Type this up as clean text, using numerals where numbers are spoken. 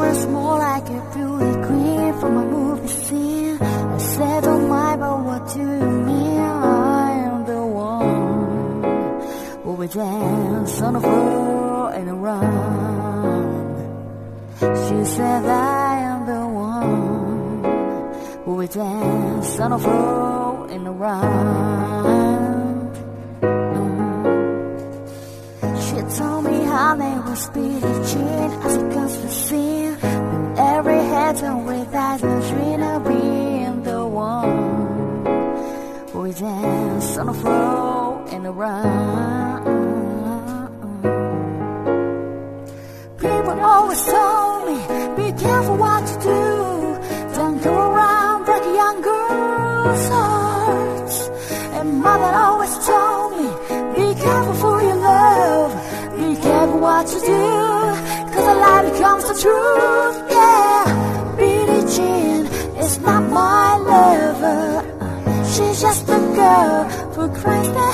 was more like a beauty queen from a movie scene. I said, oh my, but what do you mean? I am the one who will dance on the floor and around. She said, I am the one who will dance on the floor and around. She told me her name was Billie Jean as it comes to scene. With every head turned with eyes and dream of being the one who will dance on the floor and around. People always told me, be careful what you do. Don't go around breaking young girls' hearts. And mother always told me, be careful for your love. Be careful what you do, 'cause a lie becomes the truth. Yeah, Billie Jean is not my lover. She's just a girl who cries.